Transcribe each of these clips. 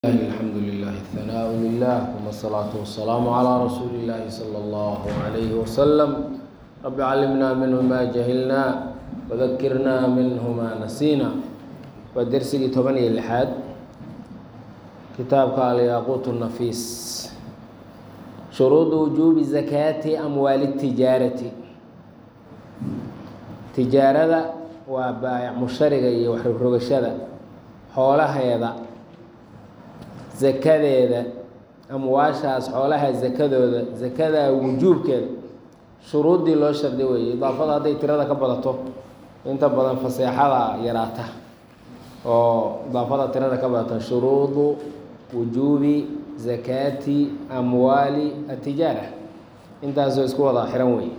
الحمد لله الثناء لله ثم الصلاة والسلام على رسول الله صلى الله عليه وسلم رب علمنا منه ما جهلنا وذكرنا منه ما نسينا ودرسي تبني اللحاد كتاب قال ياقوت النفيس شروط وجوب زكاة أموال التجارة تجارة وبايع مشترك وحرق الشذا حولها يدا zakadeeda amwaashaas xoolaha zakadooda zakada wujuubkeeda shuruudii loo shardi weeyay idaafada hadday tirada ka badato inta badan faseexada yaraata oo idaafada tirada ka badato shuruudu wujuubi zakati amwaali atijara intaasoo isku wada xiran weeye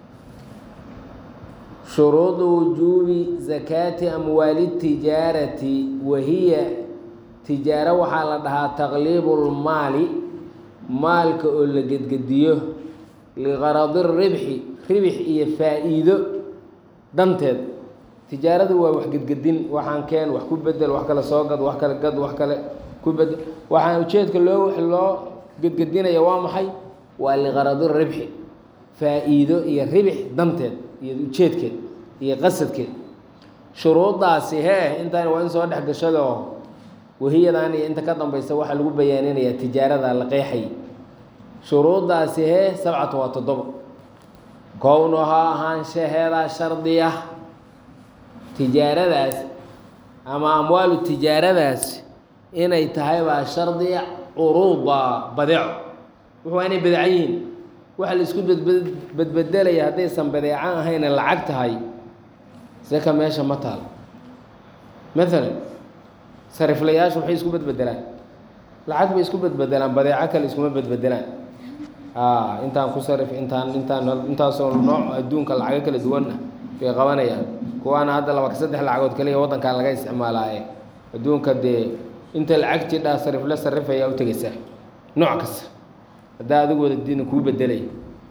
shuruudu wujuubi zakati amwaali tijaarati wahiya tijaaro waxaa la dhahaa taqliibulmaali maalka oo la gedgediyo liqaradi ribxi ribix iyo faa-iido danteed tijaaradu waa wax gedgedin waxaan keen wax ku bedel wax kale soo gad wax kale gad wax kale ku bedel waxaan ujeedka loo gedgedinaya waa maxay waa liqaradi ribxi faa-iido iyo ribix danteed iyo ujeedkeed iyo qasadkeed shuruudaasi intaan waa in soo dhex gashado wahiyadan iyo inta ka dambaysa waxaa lagu bayaaninayaa tijaarada la qeexay shuruudaasi sabcatu waa toddoba kownuhaa ahaanshaheeda shardiya tijaaradaas ama amwaalu tijaaradaas inay tahay baa shardiya curuuda badeeco wuxuu inay badeeco yihiin waxa la isku badbedelaya haddaysan badeeco ahayna lacag tahay seka meesha ma taal maalan sariflayaashu waxay isku badbedelaan lacag bay isku badbedelaan badeeco kale iskuma badbedelaan intaan ku sarif intaasoo nooc adduunka lacago kala duwanna bay qabanayaan kuwaana hadda laba saddex lacagood kaliya waddankan laga isticmaalaaye adduunka dee inta lacagtii dhaa sarifle sarifaya u tegaysaa nooc kasta haddaa adigu wada diina kuu bedelaya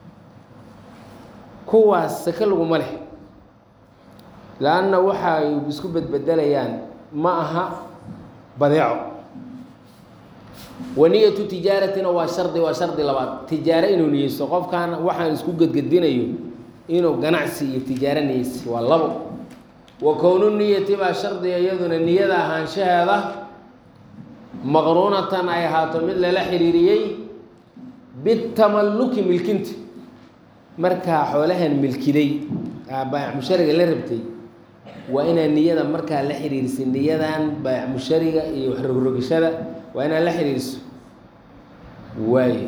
kuwaas saka laguma leh la-anna waxay isku badbedelayaan ma aha badeeco waniyatu tijaaratina waa shardi labaad tijaaro inuu niyeysto qofkan waxaan isku gedgedinayo inuu ganacsi iyo tijaaro niyeysi waa labo wa kownu niyati baa shardiga iyaduna niyada ahaanshaheeda maqruunatan ay ahaato mid lala xiriiriyey bitamalluki milkinta markaa xoolahan milkiday baayac mushariga la rabtay waa inaan niyada markaa la xiriirisa niyadan baayac mushariga iyo wax rogrogashada waa inaan la xiriiriso waaye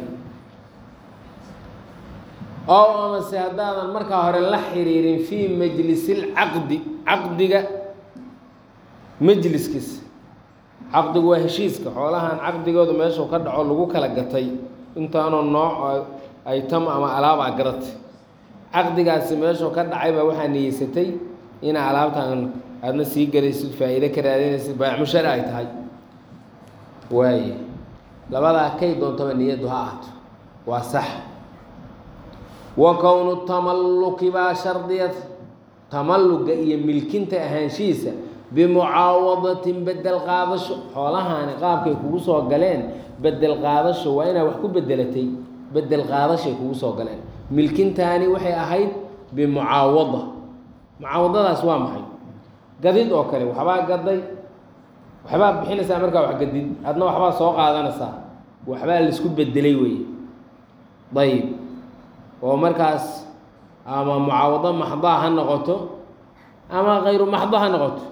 ow amase haddaadan markaa hore la xiriirin fii majlisilcaqdi caqdiga majliskiisa caqdigu waa heshiiska xoolahan caqdigooda meeshuu ka dhaco lagu kala gatay intaanoo nooc ay tam ama alaabaa gadatay caqdigaasi meeshuu ka dhacay baa waxaa niyeysatay inaa alaabtaan aadna sii galaysid faa-iide ka raadinaysid baayac mushari ay tahay waaye labadaa kay doontaba niyaddu ha ahaato waa sax wa kownu tamalluki baa shardiyad tamalluga iyo milkinta ahaanshihiisa bimucaawadatin bedel qaadasho xoolahaani qaabkay kugu soo galeen bedel qaadasho waa inaa wax ku bedelatay bedel qaadashay kugu soo galeen milkintaani waxay ahayd bimucaawada mucaawadadaas waa maxay gadid oo kale waxbaa gaday waxbaa bixinaysaa markaa wax gadid adna waxbaa soo qaadanaysaa waxbaa laisku bedelay weeye dayib oo markaas ama mucaawado maxdaa ha noqoto ama kayru maxda ha noqoto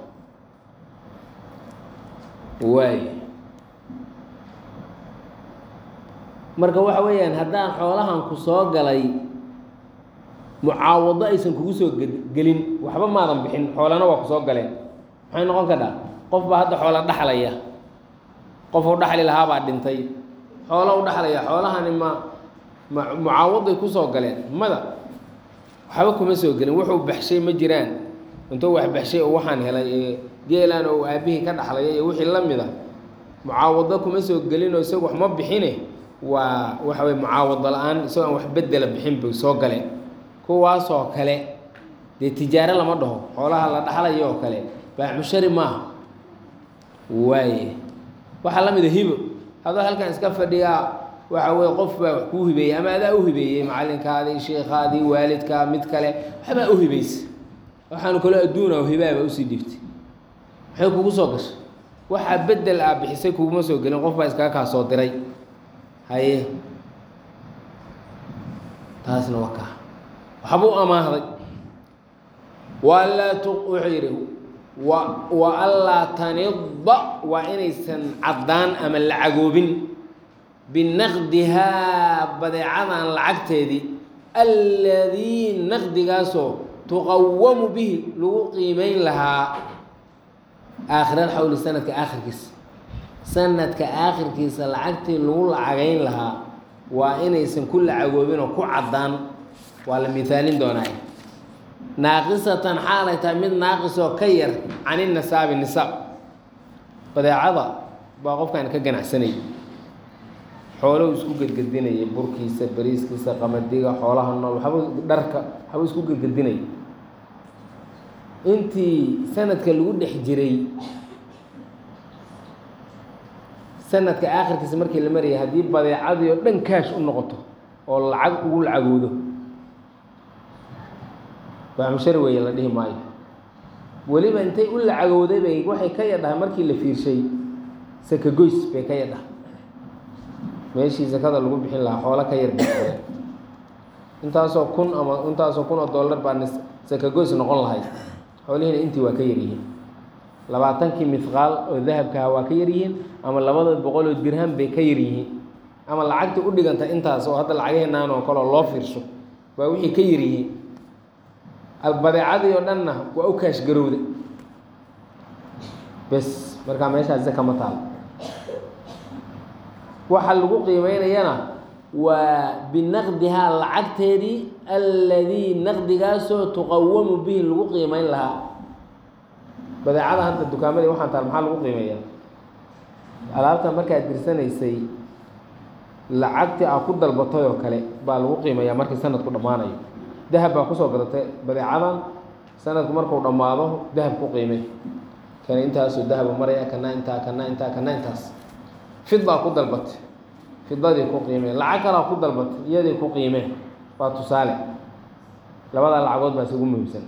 waaye marka waxa weeyaan haddaan xoolahan ku soo galay mucaawado aysan kugu soo gelin waxba maadan bixin xoolana waa ku soo galeen maxay noqon kadhaa qof baa hadda xoola dhaxlaya qof u dhaxli lahaabaa dhintay xoola u dhaxlaya xoolahani mucaawaday ku soo galeen mada waxba kuma soo gelin wuxuu baxshay ma jiraan intuu wax baxshay oo waxaan helay geelaan oo aabihii ka dhaxlaya iyo wixii la mid a mucaawado kuma soo gelin oo isaga wax ma bixine waa waxa weye mucaawado la-aan isagoo aan wax bedela bixin bay soo galeen kuwaasoo kale dee tijaaro lama dhaho xoolaha la dhaxlayo oo kale baayac mushari maaha waaye waxaa la mid a hibo adoo halkan iska fadhiyaa waxa weye qof baa wax kuu hibeeyey ama adaa u hibeeyey macalinkaadii sheikaadii waalidkaa mid kale waxbaa u hibaysa waxaanu kaloo adduuna hibaaba usii dhiibtay maxay kugu soo gashay waxaa bedel ah bixisay kuguma soo gelin qof baa iskaga kaa soo diray haye taasna waa kaa waxbuu amaahday walaa wuxuu yidhi wa anlaa tanida waa inaysan caddaan ama lacagoobin binaqdihaa badeecadan lacagteedii alladii naqdigaasoo tuqawamu bihi lagu qiimeyn lahaa aakhiralxawli sanadka aakhirkiisa sanadka aakhirkiisa lacagtii lagu lacagayn lahaa waa inaysan ku lacagoobin oo ku caddaan waa la mihaalin doonaa naaqisatan xaalay tahay mid naaqisoo ka yar can innisaabi nisaab badeecada baa qofkan ka ganacsanayay xooluhu isku gedgedinayay burkiisa bariiskiisa qamadiga xoolaha nool waxbuu dharka waxbuu isku gedgedinayay intii sanadka lagu dhex jiray sanadka aakhirkiisa markii la marayay haddii badeecadii oo dhan kaash u noqoto oo lacag ugu lacagoodo baamushari weeye la dhihi maayo weliba intay u lacagowday bay waxay ka yadhahay markii la fiirshay sakagoys bay ka yadhahay meeshii sakada lagu bixin lahaa xoolo ka yar bixi intaasoo kun ama intaasoo kun oo dollar baa sakagoys noqon lahayd xoolihiina intii waa ka yaryihiin 20 mithqaal oo dahabkaha waa ka yaryihiin ama 200 oo dirham bay ka yaryihiin ama lacagtii u dhiganta intaas oo hadda lacageenaan oo kale loo fiirsho waa wixii ka yaryihiin badeecadii oo dhanna waa u kaash garowday bes markaa meeshaas zaka ma taal waxa lagu qiimeynayana waa binaqdihaa lacagteedii alladii naqdigaasoo tuqawamu bihi lagu qiimeyn lahaa badeecada hadda dukaamadii waxaan taal maxaa lagu qiimeeyaa alaabta markaad dirsanaysay lacagtii aad ku dalbatay oo kale baa lagu qiimeeyaa markii sanadku dhammaanayo dahab baa kusoo gadatay badeecadan sanadku markuu dhammaado dahab ku qiimey kana intaasoo dahaba maraya kana intaa kana intaa kana intaas fid baa ku dalbatay fidadii ku qiimee lacag kalaa ku dalbatay iyadii ku qiimee waa tusaale labada lacagood baa isugu muhiimsan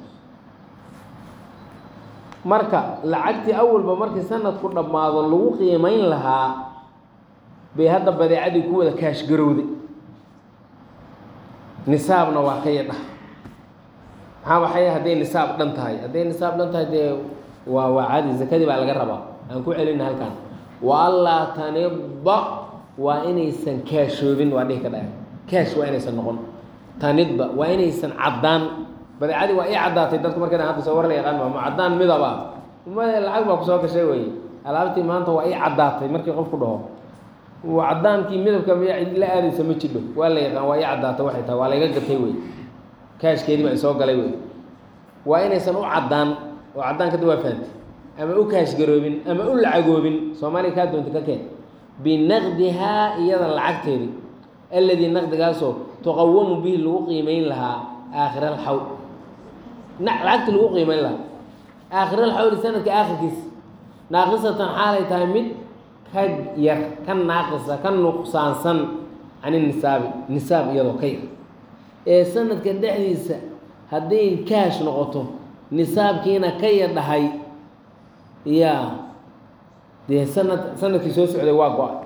marka lacagtii awalba markii sanadku dhammaado lagu qiimeyn lahaa bay hadda badeecadii ku wada kaash garowday nisaabna waa ka yadha maxaa waxay hadday nisaab dhan tahay hadday nisaab dhan tahay dee waa caadi zakadii baa laga rabaa aan ku celina halkan wa allaa tanidda waa inaysan kaashoobin waa dhihi ka dhahay kaash waa inaysan noqon tanidda waa inaysan caddaan badeecadii waa ii caddaatay dadku markayna hadda soo war la yaqaan ma caddaan midaba ma lacag baa kusoo gashay weye alaabtii maanta waa ii caddaatay markii qofku dhaho caddaankii midabka miya cid la aadaysa ma jidho waa la yaqaan waa ii caddaatay waxay tahay waa layga gatay wey kaashkeedii baa isoo galay wey waa inaysan u caddaan oo caddaan kadib waa fahamtay ama u kaash garoobin ama u lacagoobin soomaaliya kaa doonta ka keen binaqdihaa iyada lacagteedii alladii naqdigaasoo tuqawamu bihi lagu qiimeyn lahaa aakhiralxawl lacagtii lagu qiimeyn lahaa aakhiralxawli sanadka aakhirkiisa naaqisatan xaalay tahay mid ka yar ka naaqisa ka nuqsaansan can inisaabi nisaab iyadoo ka yar ee sanadka dhexdiisa hadday kaash noqoto nisaabkiina ka yar dhahay yaa dee sanadkii soo socday waa go-ay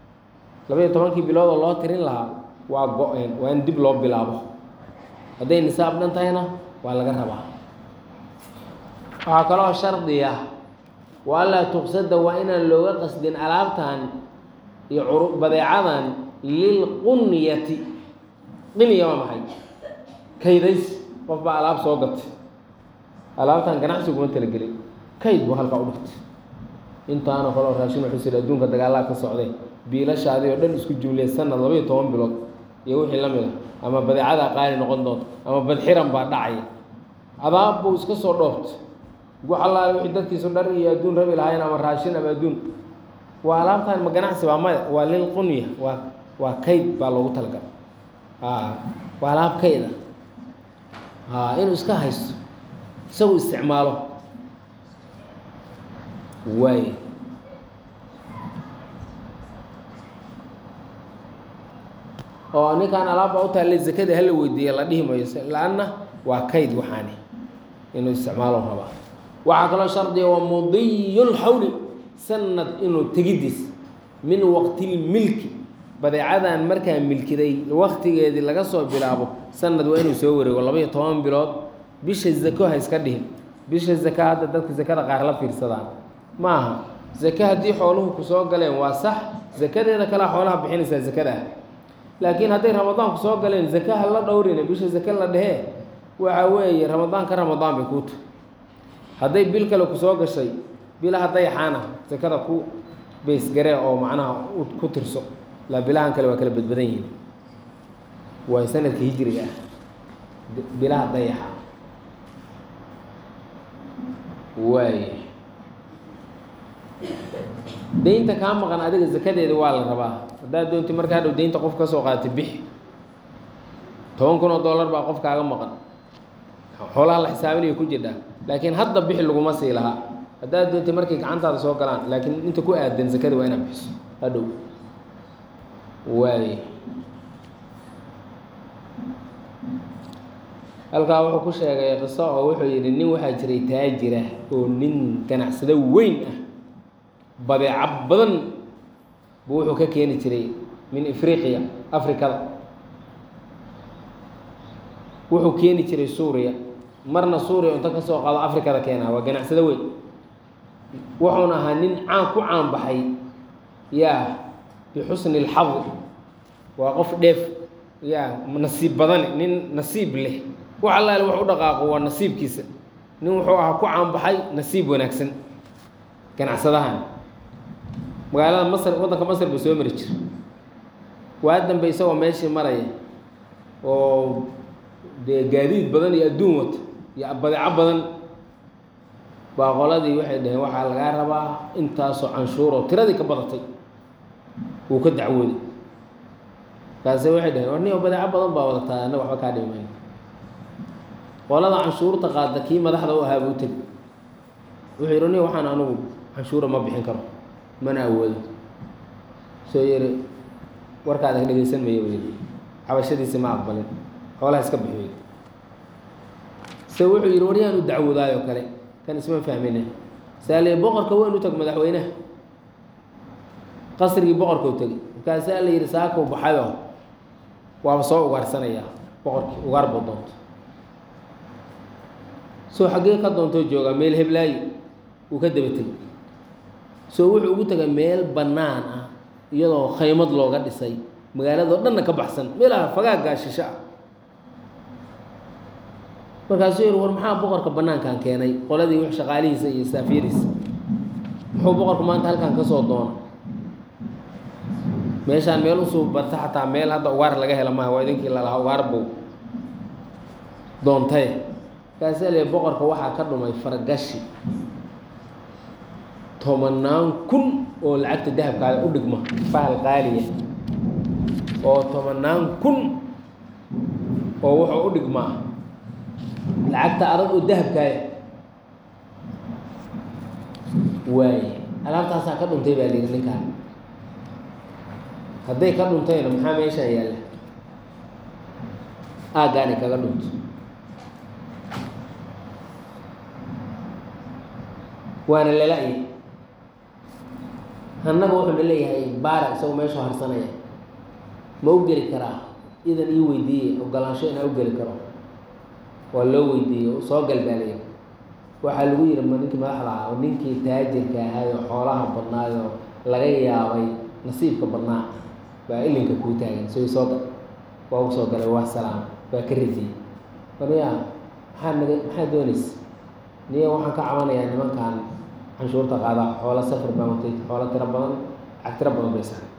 12 bilood oo loo tirin lahaa waa go-een waa in dib loo bilaabo hadday nisaab dhan tahayna waa laga rabaa waxaa kaloo shardi ah waalaa tuqsada waa inaan looga qasdin alaabtan iyo badeecadan lilqunyati qiniya waa maxay kaydays qof baa alaab soo gatay alaabtan ganacsiguma talagelay kayd buu halkaa u dhigtay intaana kaloo raashin wuxuu sida adduunka dagaalaa ka socday biilashaadii oo dhan isku jumliyay sanad 12 bilood iyo wixii la mid ah ama badeecada qaali noqon doonto ama badxiran baa dhacaya adaab buu iska soo dhooftay guxalaal wixii dadkiisu dhar iyo adduun rabi lahaayeen ama raashin ama adduun waa alaabtan ma ganacsi waa maya waa lil qunya waa kayd baa loogu talagalay waa alaab kayda inuu iska haysto isagu isticmaalo waay oo ninkaan alaabba u taallay zakada hala weydiiya la dhihi mayo la-anna waa kayd waxaani inuu isticmaalo rabaa waxaa kaloo shardiga waa mudiyulxawli sanad inuu tegidiis min waqtilmilki badeecadan markaa milkiday waqtigeedii laga soo bilaabo sanad waa inuu soo wareego 12 bilood bisha zako ha iska dhihin bisha zaka hadda dadka zakada qaar la fiirsadaan ma aha zaka haddii xooluhu ku soo galeen waa sax zakadeeda kala xoolaha bixinaysaa zakada laakiin hadday ramadaan ku soo galeen zaka ha la dhowrina bisha zaka la dhehe waxa weeye ramadaan ka ramadaan bay ku tahay hadday bil kale ku soo gashay bilaha dayaxaana zakada ku beesgaree oo macnaha ku tirso la bilahan kale waa kala badbadan yihiin waa sanadka hijriga ah bilaha dayaxa waay deynta kaa maqan adiga zakadeeda waa la rabaa haddaad doonti marka hadhow deynta qof ka soo qaadatay bixi $10,000 baa qof kaaga maqan xoolaha la xisaabinayo ku jirdhaa laakiin hadda bixi laguma sii lahaa haddaad doonti markay gacantaada soo galaan laakiin inta ku aadan zakada waa inaad bixiso hadhow waay halkaa wuxuu ku sheegay qiso oo wuxuu yidhi nin waxaa jiray taajira oo nin ganacsado weyn ah badeeco badan buu wuxuu ka keeni jiray min afriqiya afrikada wuxuu keeni jiray suuriya marna suuriya inta ka soo qaado afrikada keenaa waa ganacsado weyn wuxuuna ahaa nin ku caan baxay yaa bixusni اlxadi waa qof dheef yaa nasiib badan nin nasiib leh wax allaale wax u dhaqaaqo waa nasiibkiisa nin wuxuu ahaa ku caan baxay nasiib wanaagsan ganacsadahan magaalada masr waddanka masr buu soo mari jira waa dambe isagoo meeshii maraya oo dee gaadiid badan iyo adduun wato iyo badeeco badan baa qoladii waxay dhaheen waxaa lagaa rabaa intaasoo canshuuroo tiradii ka badatay wuu ka dacwooday kaase waxay dhaheen war nin oo badeeco badan baa wadataa annaga waxba kaa dhimayn qolada canshuurta qaada kii madaxda u ahaa buu tegi wuxuu yidhi nin waxaan anugu canshuura ma bixin karo mana awoodo soo yiri warkaada ka dhegaysan mayo buu yidhi cabashadiisi ma aqbalin xoolaha iska bixiyo se wuxuu yidhi war yaan u dacwoodaayoo kale kan isma fahmine saaliye boqorka weyn u tag madaxweynaha qasrigii boqorka u tegey markaasaa la yidhi saakuu baxayo waaba soo ugaarsanayaa boqorkii ugaar buu doonto soo xaggee ka doontoo joogaa meel heblaayi uu ka daba tegey soo wuxuu ugu tegay meel bannaan ah iyadoo khaymad looga dhisay magaaladoo dhanna ka baxsan meelaha fagaaggaa shisho ah markaasuu yidhi war maxaa boqorka bannaankan keenay qoladii wix shaqaalihiisa iyo saafiyadiisa muxuu boqorku maanta halkan ka soo doona meeshaan meel usuu barta xataa meel hadda ugaar laga hela maaha waa idinkii lalahaa ugaar buu doontay markaasaa le boqorka waxaa ka dhumay fargashi 10,000 oo lacagta dahabkaada u dhigma fahal qaaliya oo 10,000 oo wuxuu u dhigmaa lacagta adag oo dahabkaaya waay alaabtaasaa ka dhuntay baa layidhi ninkaan hadday ka dhuntayna maxaa meeshaan yaalla aaggaani kaga dhunto waana lala-ya annaga wuxuuna leeyahay baara isagoo meeshuu harsanaya ma u geli karaa idan ii weydiiye ogolaansho inaa u geli karo waa loo weydiiyey soo galbaaliya waxaa lagu yidhi ma ninkii madaxda ahaa oo ninkii taajirka ahaayoo xoolaha badnaayoo laga yaabay nasiibka badnaa baa ilinka kuu taagan so soo gal waa u soo galay waa salaam waa ka radiyey waryaa maxaa doonaysa niya waxaan ka cabanayaa nimankan canshuurta qaada xoola safar baan watay xoola tiro badan lacag tiro badan bay saray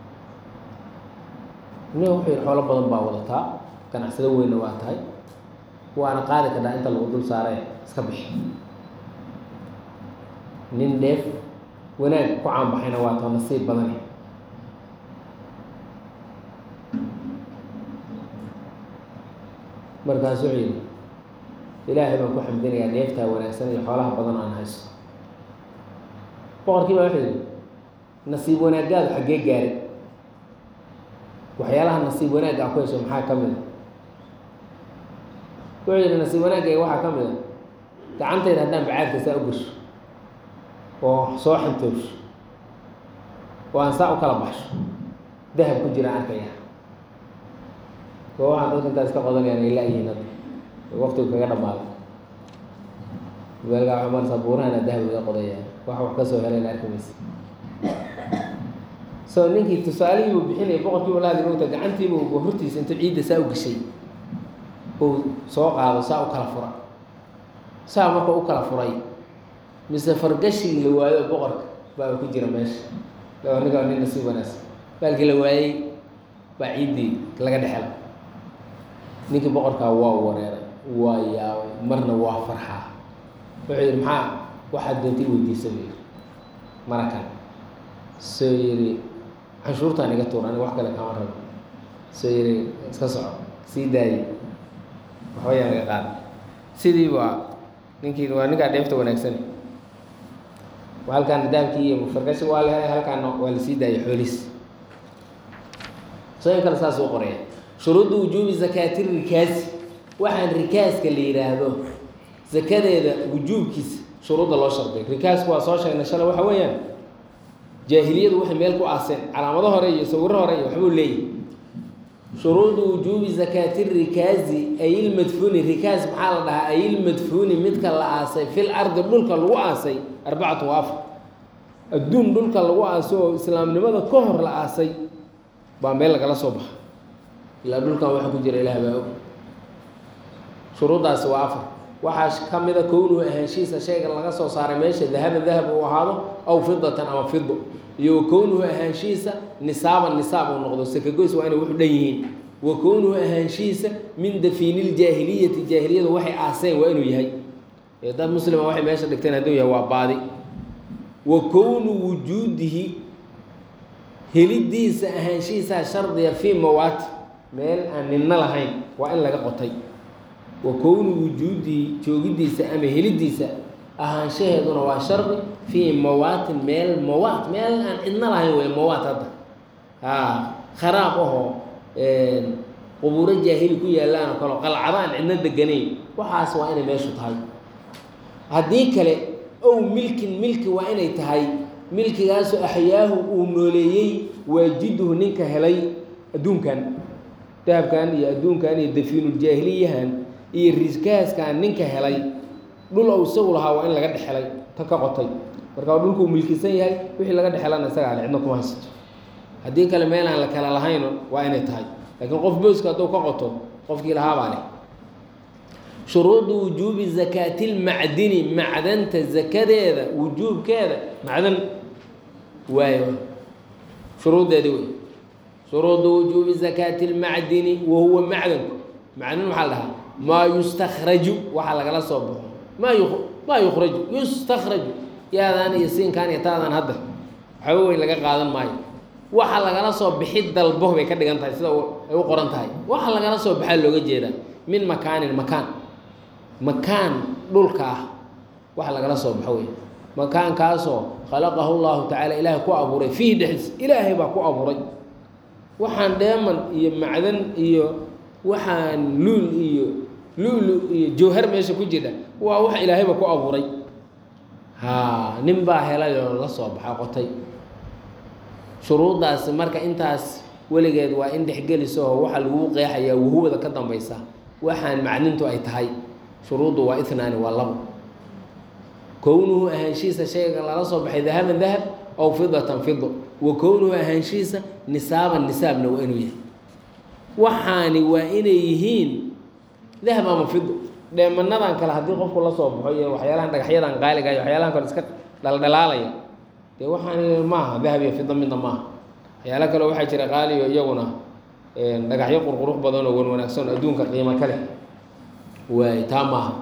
niya wuxuu yidhi xoolo badan baa wadataa ganacsado weynna waa tahay waana qaadi kadhaa inta lagu dul saaree iska bixi nin dheef wanaag ku caanbaxayna waa tao nasiib badane markaas wuxuu yidhi ilaahay baan ku xamdinayaa neeftaa wanaagsan iyo xoolaha badan aan hayso boqorkii baa wuxuu yidhi nasiib wanaagaadu xaggee gaaray waxyaalaha nasiib wanaagga ku hesho maxaa ka mid a wuxuu yidhi nasiib wanaagayga waxaa ka mid a gacantayda haddaan bacaadka saa u gasho oo soo xantoosho oo aan saa u kala baxsho dahab ku jira arkaya oo waxaan dadka intaas ka qodanayaan ay la-yihiin hadda waqtigu kaga dhamaaday weelgaa waxaa maraysaa buurahana dahab laga qodayaan wax ka soo helayna arki maysa so ninkii tusaalihii buu bixinaya boqorkiiba lahadi mogta gacantiibuu hortiisa intuu ciidda saa u gashay uu soo qaado saa u kala fura saa marka u kala furay mise fargashigii la waayo boqorka baa ku jira meesha ninkaa nin nasiib wanaagsan baalkii la waayey baa ciiddii laga dhexela ninkii boqorkaa waa wareeray waa yaabay marna waa farxaa wuxuu yidhi maxaa waxaad doontay weydiisa buu yidhi marakan soo yidhi canshuurtaan iga tuur aniga wax kale kama rabo soo yidhi iska soco sii daayey waxba yaa laga qaada sidii baa ninkii waa ninkaa dheefta wanaagsan halkaana dahabkii iyo fargashi waa la helay halkaana waa lasii daayay xoolihiis sooyin kale saas u qoraya shuruudda wujuubi zakaati rikaasi waxaan rikaaska la yidhaahdo zakadeeda wujuubkiisa shuruudda loo sharday rikaasku waa soo sheegnay shalay waxa weeyaan jaahiliyadu waxay meel ku aaseen calaamado hore iyo sawiro hore iyo waxbuu leeyahy shuruudu wujuubi zakaati rikaasi ayilmadfuuni rikaas maxaa la dhahaa ayilmadfuuni midka la aasay fil ardi dhulka lagu aasay arbacatu wa afar adduun dhulka lagu aasay oo islaamnimada ka hor la aasay baa meel lagala soo baxa ilaa dhulkan waxa ku jira ilaah baa og shuruuddaasi waa afar waxaa ka mida kownuhu ahaanshihiisa shayga laga soo saaray meesha dahaban dahab uu ahaado aw fidatan ama fido iyo wa kownuhu ahaanshihiisa nisaaban nisaab uu noqdo sakagoys waa inay wuxu dhan yihiin wa kownuhu ahaanshihiisa min dafiiniljaahiliyati jaahiliyadu waxay aaseen waa inuu yahay ee dad muslima waxay meesha dhigteen hadduu yahay waa baadi wa kownu wujuudihi helidiisa ahaanshihiisaa shardiya fii mawaati meel aan ninna lahayn waa in laga qotay wa kownu wujuudihi joogidiisa ama helidiisa ahaanshaheeduna waa shardi fii mawaatin meel mawaat meel aan cidna lahayn wey mawaat hadda kharaab ahoo qubuuro jaahili ku yaallaan oo kale qalcado aan cidna deganayn waxaas waa inay meeshu tahay haddii kale ow milkin milki waa inay tahay milkigaasoo axyaahu uu nooleeyey waajiduhu ninka helay adduunkan dahabkan iyo adduunkan iyo dafiinuljaahiliyahan iyo riskaaskan ninka helay dhul ou isagu lahaa waa in laga dhexelay ta ka qotay marka dhulkuu milkisan yahay wixii laga dhexelana isagaa le cidna kuma haysato haddii kale meel aan la kala lahayno waa inay tahay laakiin qof booska hadduu ka qoto qofkii lahaabaa leh shuruudu wujuubi zakaati lmacdini macdanta zakadeeda wujuubkeeda macdan waayo shuruuddeedi wey shuruudu wujuubi zakaati lmacdini wahuwa macdanku macdan maxaa la dhahaa maa yustakhraju waxaa lagala soo baxo maa yukhraju yustakhraju yaadaan iyo siinkaan iyo taadaan hadda waxba weyn laga qaadan maayo waxa lagala soo bixi dalbo bay ka dhigan tahay sida ay u qoran tahay waxa lagala soo baxaa looga jeedaa min makaanin makaan dhulka ah waxa lagala soo baxo wey makaankaasoo khalaqahu llahu tacaala ilaahay ku abuuray fiihi dhexdiisa ilaahay baa ku abuuray waxaan dheeman iyo macdan iyo waxaan luul iyo luulu iyo jawhar meesha ku jira waa wax ilaahayba ku abuuray nin baa helay oo la soo baxa qotay shuruuddaasi marka intaas weligeed waa in dhexgeliso oo waxaa lagu qeexayaa wahuwada ka dambaysa waxaan macnintu ay tahay shuruuddu waa itnaani waa labo kownuhu ahaanshihiisa shayga lala soo baxay dahaban dahab aw fidatan fido wa kownuhu ahaanshihiisa nisaaban nisaabna waa inuu yahay waxaani waa inay yihiin dahab ama fido dheemanadan kale haddii qofku la soo baxo iyo waxyaalahan dhagaxyadan qaaliga iyo waxyaalahan kale iska dhaldhalaalaya dee waxaani maaha dahab iyo fido midna maaha waxyaala kale waxaa jira qaaliyo iyaguna dhagaxyo qurqurux badan oo wanaagsan oo adduunka qiimo ka leh waay taa maaha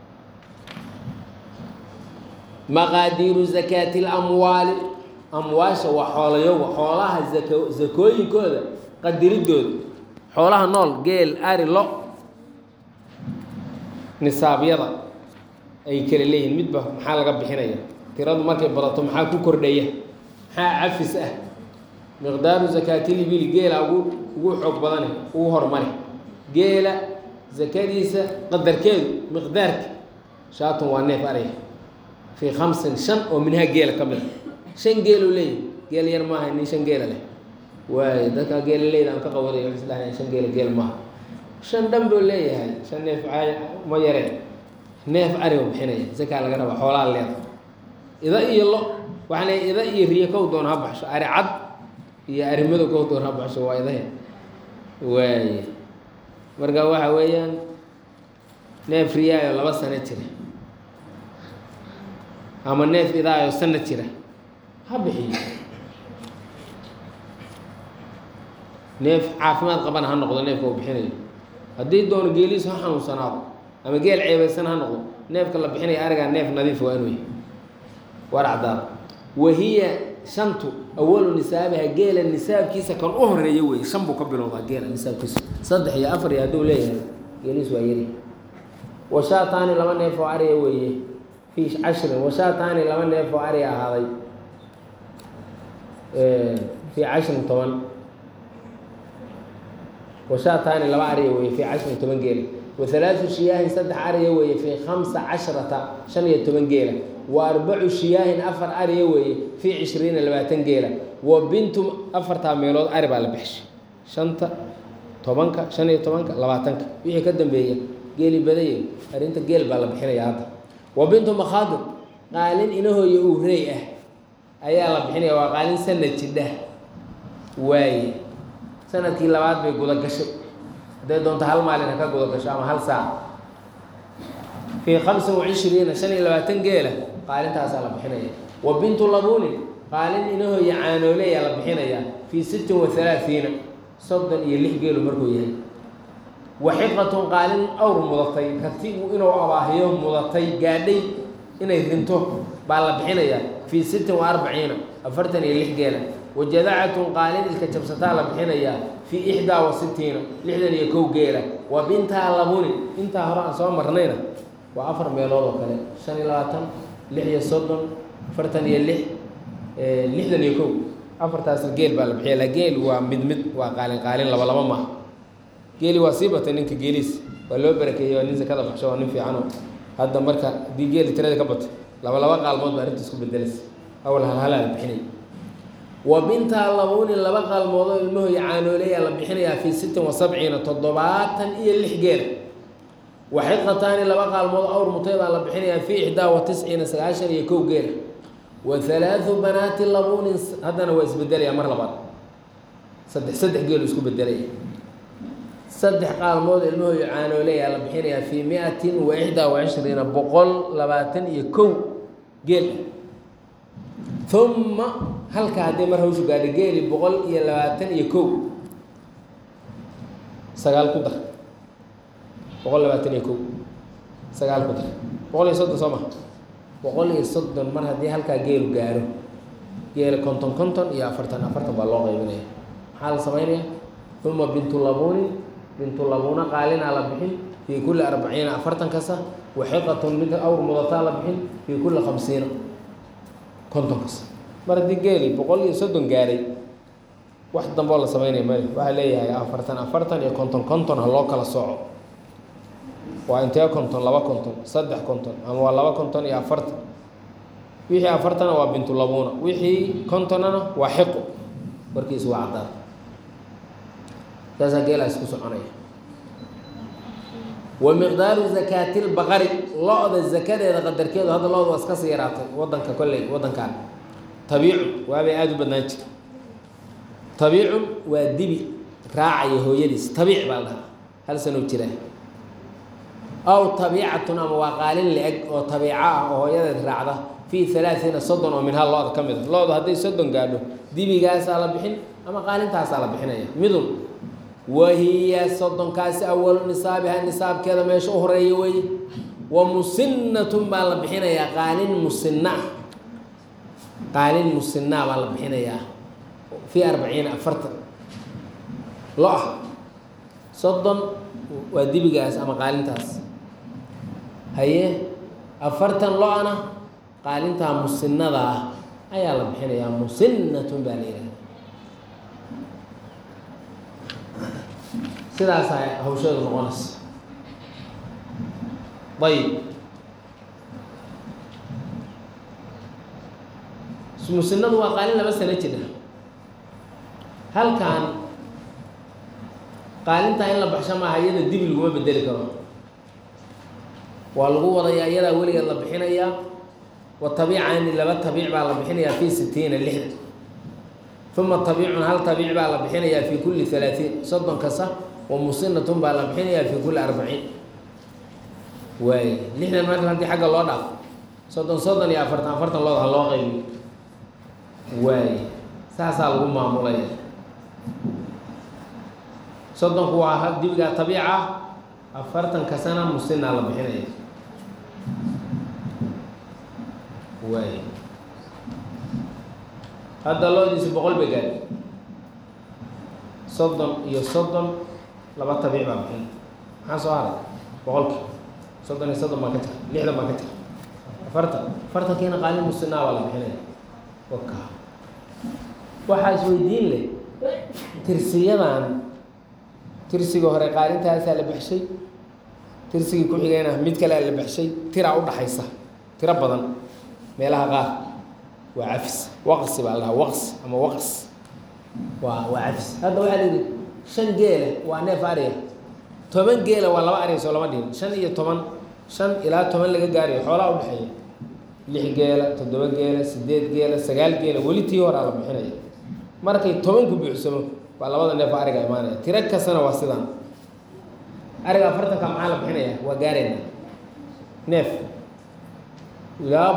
maqaadiiru zakaati lamwaali amwaasha waa xoolayoga xoolaha zakooyinkooda qadiridooda xoolaha nool geel ari lo nisaabyada ay kala leeyihiin midba maxaa laga bixinaya tiradu markay badato maxaa ku kordhaya maxaa cafis ah miqdaaru zakaatilibili geela ugu xoog badane ugu hormari geela zakadiisa qadarkeedu miqdaarka shaatun waa neef ariga fii khamsin shan oo minhaa geela ka mid a shan geeluu leeyahy geel yar maaha nin shan geela leh waayo dadka geela leyda aan ka qawaday islahan shan geela geel maaha shan dhan buu leeyahay shan neef ma yareen neef ariga bixinaya zakaa laga rabaa xoolaa leeda ida iyo lo waxaan leeyahay ida iyo riyo kow doon ha baxsho ari cad iyo ari madow kow doon ha baxsho waa idahe waaye marka waxa weeyaan neef riyaayo 2 sano jira ama neef idaayo sano jira ha bixiyo neef caafimaad qabana ha noqdo neefka uu bixinayo haddii doono geeliis ha xanuunsanaado ama geel ceebaysan ha noqdo neefka la bixinayo arigaa neef nadiif waa inuu yahay war caddaad wahiya shantu awalu nisaabiha geela nisaabkiisa kan u horeeya weeye shan buu ka bilowdaa geela nisaabkiisa 3 iyo 4 iyo hadduu leeyahay geeliis waa yari washaataani 2 neef oo ariya weeye fii 10 washaataani 2 neef oo ariya ahaaday fii 10 toban washaataani 2 ariya weeye fii 10 toban geela وثلاث شياه 3 أريا وي في 15 شن يتمن جيلة و4 شياه أفر أريا وي في 20 لباتن جيلة وبنت أفر تعملون 4 لبحش شنطة طبنك شن يتمنك لباتنك ويحكي قدم بيا جيلي بديه أرنت جيل بالبحين يا هذا وبنت مخاضر قالين إنه يوريه أيا لبحين وقالين سنة جده واي سنة كيلوات بيقول لك hadday doonto hal maalin ha ka guda gasho ama hal saac fii 25 shan iyo 20 geela qaalintaasaa la bixinaya wa bintu labuunin qaalin inaho iyo caanooleyaa la bixinayaa fii 36 soddon iyo 6 geelu markuu yahay wa xiqatun qaalin awr mudatay ratigu inuu abaahiyo mudatay gaadhay inay rinto baa la bixinayaa fii 46 46 geela وجذعة قالين الكتبستها لبحنيا في 61 لحدن يكو جيرة وبنتها لبوني انتها هراء سواء مرنينا وعفر ميلود وكله شاني لاتم لحية صدن فرتن يلح لحدن يكو عفر تاس الجيل بالبحية لجيل ومدمد وقالين لبلا ما جيلي وصيبة إنك جيليس ولو بركة يونيز كذا بحشوا نفي عنه هذا مركا دي جيل ترى كبت لبلا قال موت بارد تسكب الدرس أول هلا البحني وبنتها اللبون اللي بقى الموضوع المه يعانوليها اللي بيحنيها في 76 تضباط إلى الحجير وحقتان اللي بقى الموضوع أور مطيبة اللي بيحنيها في 91 19 يكو جير وثلاث بنات اللبون هذا أنا ويس بدلي يا مرة بعد صدح جيل يسكب الدليل صدح قال الموضوع المه يعانوليها اللي بيحنيها في 121 بقول لباتن يكو جيل ثم هل كهدي مرة وشو قاعد جيلي بقول يا لباتن يكو سجال كده بقول لباتن يكو سجال كده بقول يصد سما بقول يصد مرة دي هل كجيل جارو جيل كنتن يا فرتن بالله يبني حال سميني ثم بنت لبون قالين على بحين في كل 40 فرتن كسا وحقة من أور مضطالة بحين في كل 50 كنتن كسا مرة دي جيلي بقول يصدق جاري واحد دم والله سميني مالي واحد ليه يا أفرتن يا كنتن هالله كلا صعب وأنت يا كنتن لوا كنتن صدق كنتن أما لوا كنتن يا أفرتن ويحي أفرتن وبنت لبونة ويحي كنتن أنا وحقه بركيس وعدار هذا جيل أسكت عنيه ومقدار زكاة البقر الله الزكاة إذا قدر كده هذا الله واسكس يراته وضن ككل وضن كان طبيع وابي آدو بدناج طبيع ودبي راعي هو يدس طبيع بالله هل سنوتره أو طبيعة أما وقالين لأج أو طبيعة أو يد راعده في 30 صدن ومنها الله كمل الله هذي صدن قالوا دبي جالس على بحين أما قالين تاس على بحين يا مدن وهي صدن كاس أول نصابها النصاب كذا ما يشوه ريوي ومسنة بالله بحين يا قالين مسنة قالين مسنة والله بحين يا في 40 أفرتن لا صدن ودي بجاس أما قالين تاس هي أفرتن لا أنا قالين تها مسنة ذا أي الله بحين يا مسنة باليرة sidaasaa hawsheedu noqonaysa ayib musinnadu waa qaalin 2 sano jira halkan qaalinta in la baxsho maaha iyada dib laguma bedeli karo waa lagu wadayaa iyadaa weligeed la bixinayaa wa tabiicani 2 tabiic baa la bixinayaa fi 60 lixdan uma tabiicun hal tabiic baa la bixinayaa fi kulli 30 soddon kasta wa musinnatun baa la bixinayaa fi kulli 40 waay lixdan marka haddii xagga loo dhaafo soddon iyo afartan looda ha loo qaybiyo waay saasaa lagu maamulaya soddonku waa dibigaa tabiica 40 kasana musinnaa la bixinaya waay hadda loodiisi 100 bay gaadhi soddon iyo soddon 2 tabiic baa bixin maxaa soo haray boqolkii soddon iyo soddon baa ka jira lixdan baa ka jira afartankiina qaalin musinnaa baa la bixinaya waka waxaa isweydiin leh tirsiyadan tirsiga hore qaalintaasaa la baxshay tirsigii ku xigayna mid kalea la baxshay tiraa u dhaxaysa tiro badan meelaha qaar waa cafis waqsi baa la dhahaa waqsi ama waqs waa cafis hadda waxaa la yidhi 5 geela waa neef ariya 10 geela waa 2 ariya soo lama dhihin 5 iyo 10 5 ilaa 10 laga gaarayo xoolaa u dhexeeya 6 geela 7 geela 8 geela 9 geela weli tii horaa la bixinaya markay 10 ku buuxsamo waa 2 neef ariga imaanaya tiro kastana waa sidaan ariga 40ka maxaa la bixinaya waa gaarayna neef ilaa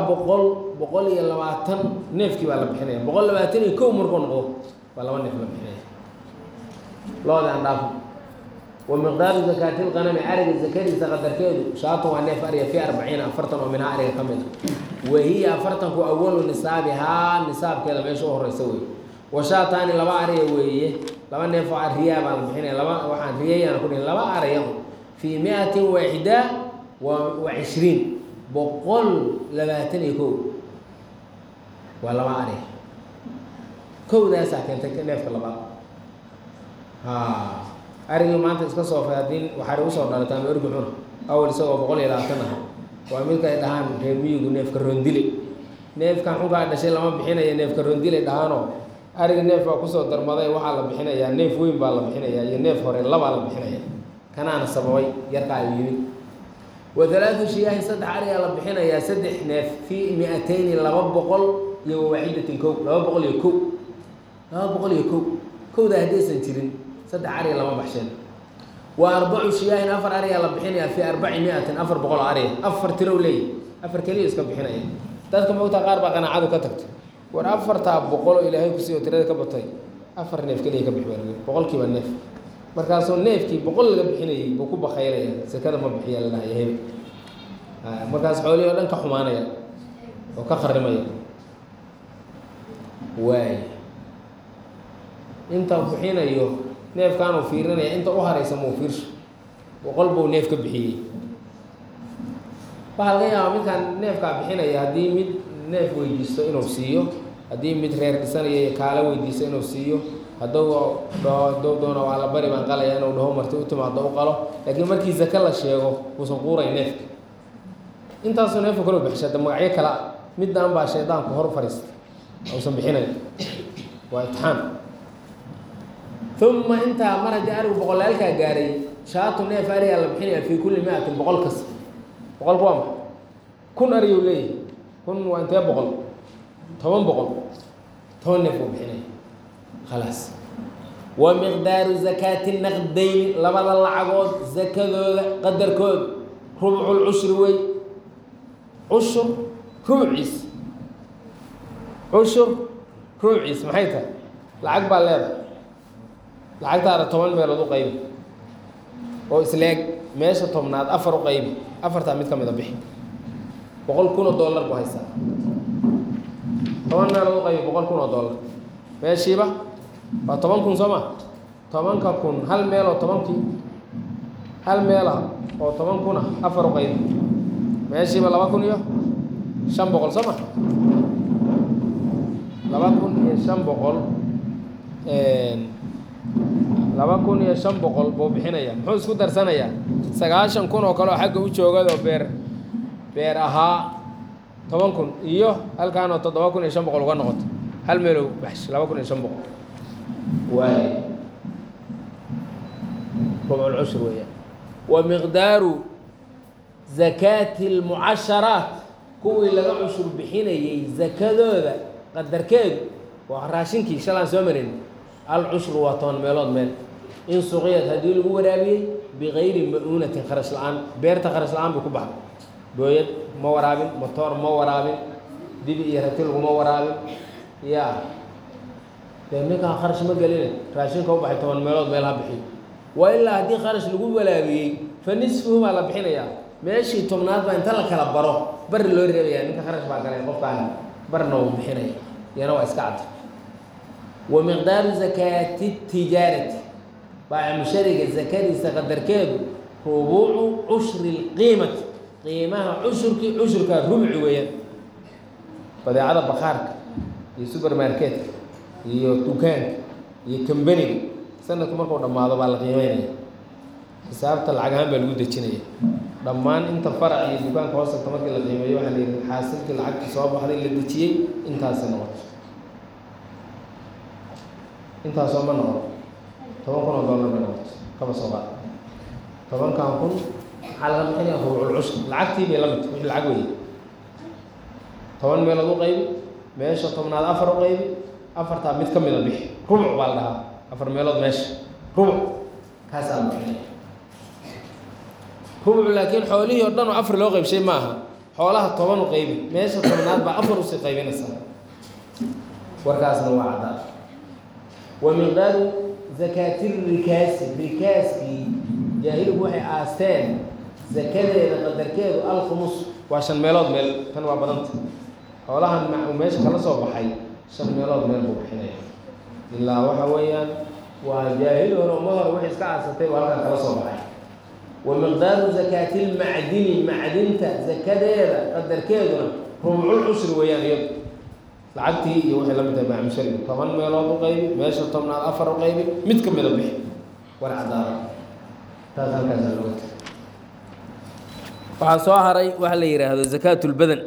120 neefkii baa la bixinaya 121 markuu noqdo waa 2 neef la bixinaya looda aan dhaafo wa miqdaaru zakaati lqanami ariga zakadiisa qadarkeedu shaatun waa neef ariga fi 40 afartan oo minhaa ariga ka mid a wahiya afartanku awalu nisaabihaa nisaabkeeda meesha u horeysa wey washaataani 2 ariya weeye 2 neef oo riyaa baa la bixinaya waxaan riyayaan ku dhihin 2 ariya fi 121 121 waa 2 ariya kowdaasaa keentay neefka labaad arigii maanta iska soo faadin waxaa ugu soo dhalataa ma orgi xuna awal isagoo 120 ah waa midka ay dhahaan reer miyigu neefka rondile neefkan xunkaa dhashay lama bixinaya neefka rondile dhahaanoo ariga neef baa kusoo darmaday waxaa la bixinayaa neef weyn baa la bixinayaa iyo neef hore labaa la bixinaya kanaana sababay yarkaa ay yimid wa 3 shiyaahin 3 arigaa la bixinayaa 3 neef fi 200 200 iyo waaxidatin kow 201 kowda haddaysan jirin 3 ariga lama baxsheen wa 4 shiyaahin 4 arigaa la bixinayaa fi 400 400 ariga 4 tirow leeyahy 4 keliya iska bixinaya dadka moogtaa qaar baa qanaacadu ka tagtay war 4 boqol oo ilaahay ku siiyo tirada ka batay 4 neef keliya ka bixi boqolkiiba neef markaasoo neefkii 100 laga bixinayay buu ku bakhaylaya sakada ma bixiya la dhahay hebel markaas xoolihii oo dhan ka xumaanaya oo ka kharimaya waay inta bixinayo neefkaan uu fiirinaya inta u haraysa muu fiirsho 100 buu neef ka bixiyey waxaa laga yaabaa midkaan neefkaa bixinaya haddii mid neef weydiisto inuu siiyo haddii mid reer dhisanaya kaala weydiisto inuu siiyo hadduu doona waa la bari baan qalaya inuu dhaho marti u timaado u qalo laakiin markii zaka la sheego uusan quuray neefka intaasoo neefka kale bixishada magacyo kale ah middaan baa shaydaanku hor fariista uusan bixinayn waa itixaan uma intaa mar haddii arigu boqolaalkaa gaaray shaatu neef arigaa la bixinaya fii kulli 100 boqol kasta boqolku waa maxay 1,000 ariyu leeyahay 1,000 waa intee boqol 10 boqol 10 neef uu bixinaya khalaas wa miqdaaru zakaati naqdayn labada lacagood zakadooda qadarkood rubcul cushri wey cushur rubciis maxay tahay lacag baa leedahay lacagtaada 10 meelood u qaybi oo isleeg meesha tobnaad 4 u qaybi 4taa mid ka mid a bixi $100,000 buu haysaa 10 meelood u qaybi $100,000 meeshiiba waa 10,000 soo ma 10,000 hal meel oo 10,000 hal meel oo 10,000 4 u qaybi meeshiiba 2,500 soo ma 2,500 2,500 buu bixinayaa muxuu isku darsanayaa 9,000 kun oo kale oo xagga u joogado beer ahaa 10,000 iyo halkaan oo 7,500 uga noqoto hal meel oo baxsh 2,500 waay ربع العشر وياه ومقدار زكاة المعشرات كوي لغا عشر بحيني زكاة ذا قدر كيد وحراشنكي شلان سومرين العشر وطن ميلود ميل إن صغيت هدي الورابي بغير مؤونة خرش الآن بيرتا خرش الآن بكبها بويد ما ورابين موتور ما ورابين ديبي يهتل ما ورابين يا لأنك خرش ما قليل راشنكو بحي طن ميلود ميلها بحي وإلا هدي خرش لغو ولابي فنصفه ما لبحين يا ماشي تمنات ما انت لك لبرو بر اللوري يعني انت خرج بقى قال قف عن برنو بحين يا نوع اسكعت ومقدار زكاة التجارة باع مشارك الزكاة يستقدر كيدو ربوع عشر القيمة قيمها عشر كربع ويا فده عدد بخارك يسوبر ماركت يدكان يكمبني سنة مركو لما هذا بالقيمين حسابت العجام بالود الشينية لما أنت فرع يدكان كواسك تمرك القيمة يوحنا حاسبك العجب صواب هذا اللي دتشي أنت سنوات أنت صواب نور طبعا كنا دولار بنوت كم صواب طبعا كان كون على الحين هو العشر العجتي بيلمت مش العجوي طبعا ما له قيم ماشي طبعا هذا أفر قيم أفر تابت كم من البيع ربع بالها أفر ميلاد ماشي ربع كاسة ربع لكن حواليه يردن أفر لو غيب شيء معها حوالها طبعا وقيبي ماشي طبعا بقى أفر وسي قيبين السنة وركاسنا وعداد ومقدار زكاة الركاس في جاهل بوحي آستان زكاة إذا قدر كيدو 1,500 وعشان ميلاد ميل كانوا بدنت حوالها ماشي خلصوا بحي عشان ميلاد ميل بوحي إلا وحويا وجاهل ورمضان وحي اسكع ستي وهلكا كلا سو baxay ومقدار زكاة المعدن معدنته زكاة هذا قدر كيدنا ربع العشر ويان يد لعبتي يوحي لم تبع مشري طبعا ميلاد قيبي ماشي طبعا الافر قيبي متكمل به والعداله هذا كذا الوقت فصاهري وحلا يراهdo زكاة البدن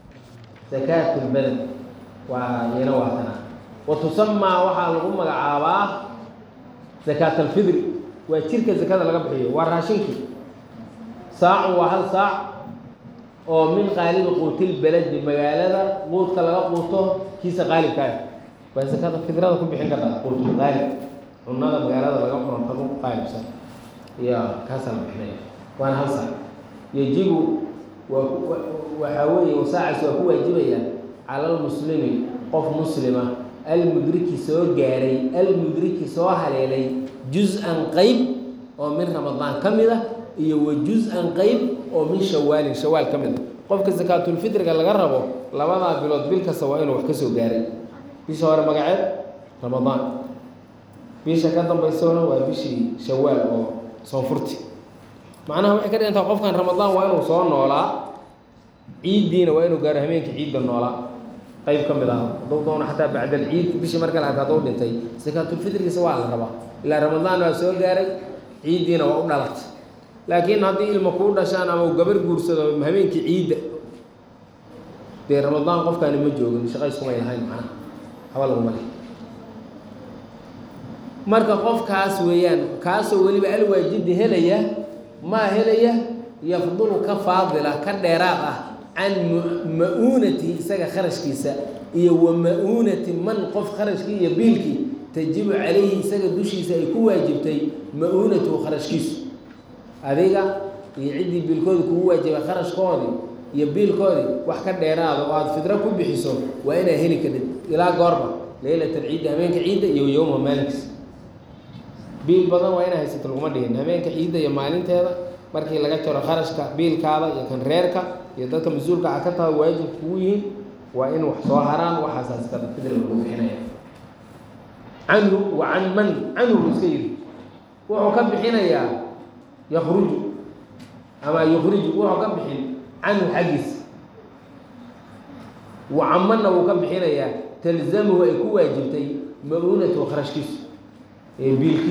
وينوعتنا وتسمى وحا لغو مغعابا زكاة الفطر وشركة زكاة لغا بخيو وراشنكي ساع وهل ساع او من غالب قوت البلد بمغالده قوت لغا قوتو كيس غالب كاي وزكاة الفطر كو بخين كدا قوت غالب ونada magaalada laga qoran tago qaybsan ya kaasal bixinay waan hal saac yajibu waxa weeye wasaacis waa ku waajibaya calal muslimi qof muslima المدرك سو غاري المدرك سو هليلي جزءا قيب او من رمضان كميده iyo juz'an qayb oo min shawal kamida qofka zakaatul fitriga laga rabo labada bilood bil kasta waa inuu wax ka soo gaaray bisha hore magaceed Ramadan bisha ka dambeysana waa bishii shawal oo soo furti macnaha waxa ka dhiganta qofkan Ramadan waa inuu soo noolaa ciidiina waa inuu gaaro habeenkii ciidda noolaa qayb kamid ah doona hatta bacda ciid bishii marka la hado dhintay zakaatul fitriga soo la raba ila Ramadan waa soo gaaray ciidiina waa u dhalatay laakiin haddii ilmo ku dhashaan ama gabar guursado habeenkii ciid de Ramadan qofkan ma joogin shaqays kuma yahay macna hawal uma leh marka qofkaas weeyaan kaas oo waliba al waajid helaya ma helaya yafdulu ka faadila ka dheeraad ah an maunati isaga kharashkiisa iyo wa maunati man qof kharashki iyo biilki tajibu alayhi isaga dushiisa ay ku waajibtay maunatu kharashkiisa adiga iyo cidii biilkooda ku waajiba kharashkoodi iyo biilkoodi wax ka dheeraado oo aad fidra ku bixiso waa inay heli kadib ilaa goorba leeylatul ciid habeenka ciid iyo yawma maalks biil badan waa inay haysato lagu ma dhigin habeenka ciid iyo maalinteeda markii laga jaro kharashka biilkaada iyo kan reerka iyo dadka mas'uulka ka tahay waajib ku yihiin waa in wax soo haraan waxaas ka fidra lagu bixinayo anhu wa an man anhu sayyid wuxuu ka bixinayaa يخرج أما يخرج وهو كم بحين عنه حجز وعمنا وكم بحين يا تلزمه ويكون واجبتي مؤونة وخرج كيس بيل كيس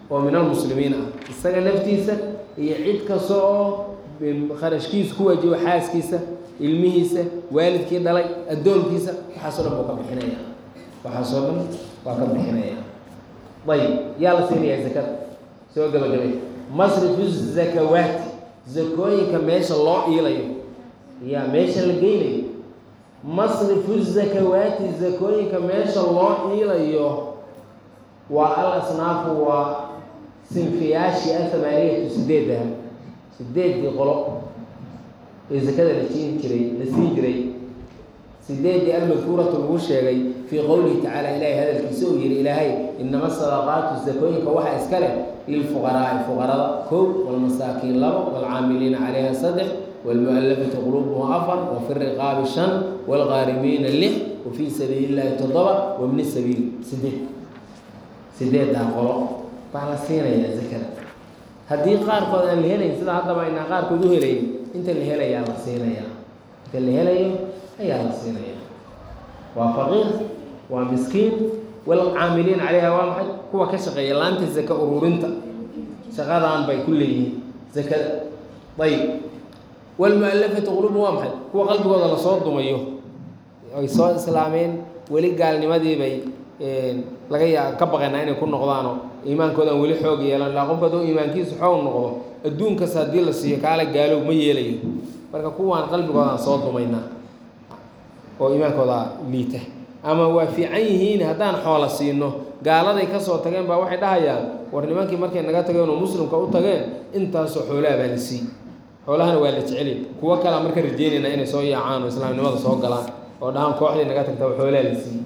ومن المسلمين السنة لفتيسة هي عيد كسو خرجكيس كوا جو حاس كيسة المهيسة والد كده لي الدول كيسة وحصل بوك بحناية وحصل بوك بحناية طيب يلا سيري يا زكاة سوى قبل مصرف الزكوات زكوين كماش الله إليه يا ماش اللي مصرف الزكوات الزكوين كماش الله إليه والأصناف وصنفياشي ثمانية سديدها سديد دي غلط إذا كذا لسين جري سديد دي المذكورة الوشيغي في قوله تعالى إلهي هذا الكسوي إلهي إنما الصدقات الزكوين كواحد إسكاله للفقراء الفقراء كل والمساكين لبق والعاملين عليها صدق والمؤلفة قلوبهم أفر وفي الرقاب الشن والغارمين اللح وفي سبيل الله تضبط ومن السبيل سديد ده غلط بعد سينا يا زكاة هدي قاركود اللي هنا سida hadaba ina qaarkood u helay inta la helaya la siinaya inta la helayo ayaa la siinaya waa faqir waa miskiin wal aamiliin alayha waa maxay kuwa ka shaqeeya laanta zaka ururinta shaqadan bay kulleeyeen zakada tayib wal mu'allafatu qulubuhum waa maxay kuwa qalbigooda la soo dumayo ay soo islaameen wali gaalnimadii bay laga yaa ka baqayna inay ku noqdaano iimaankoodan wali xoog yeelan la qofka doo iimaankiisu xoog noqdo adduunka saadii la siiyo kaala gaalo ma yeelayo marka kuwaan qalbigoodan soo dumayna oo iimaankooda liita ama waa fiican yihiin haddaan xoola siino gaaladay ka soo tageen baa waxay dhahayaan war nimankii markay naga tageen oo muslimka u tageen intaasoo xoolaha baa la siiyey xoolahana waa la jeceli kuwa kale marka rajeynayna inay soo yaacaan oo islaamnimada soo galaan oo dhahan kooxdii naga tagta xoolaha la siiyey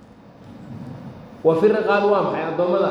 وفي الرقاب وامحي الضمدة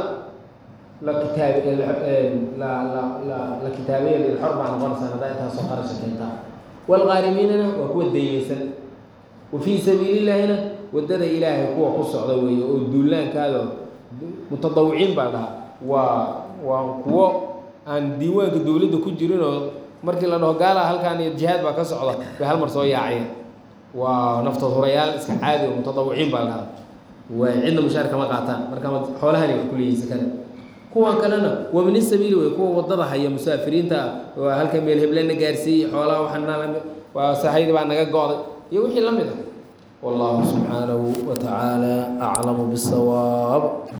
لا كتابية للحرب عن غرسة ذاتها سقر شكلتها والغارمين هنا وكو الديسا وفي سبيل الله هنا ودد إلهي كو قصة عضوية والدولان كذا متضوعين بعدها وكو عن ديوان الدولة كجرين مركي لأنه قال هل كان الجهاد بقصة عضو بهالمرسوية عين ونفتض ريال عادي ومتضوعين بعدها وعندنا مشاركة ما قاطع مركب حولها لي كل سكن كوان كلنا ومن السبيل ويكون وضرها هي مسافرين تا وهل كم يلهب لنا جارسي حولها وحنا وسحيد بعد نجا قاضي يوحي لم يذا والله سبحانه وتعالى أعلم بالصواب.